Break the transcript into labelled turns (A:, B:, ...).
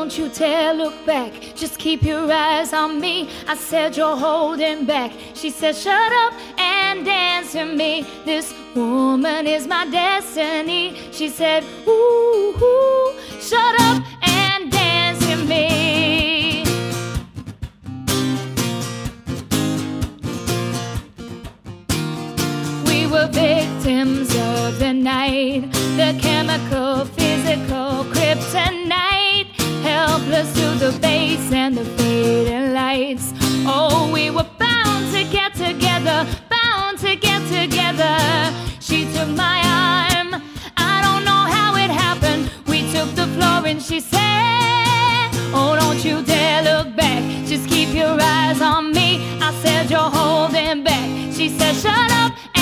A: don't you dare look back, just keep your eyes on me. I said you're holding back. She said shut up and dance with me. This woman is my destiny. She said ooh, ooh, shut up and dance with me. We were victims of the night, the chemical, physical kryptonite, helpless to the base and the fading lights. Oh, we were bound to get together, bound to get together. She took my arm, I don't know how it happened. We took the floor and she said, oh, don't you dare look back, just keep your eyes on me. I said you're holding back. She said shut up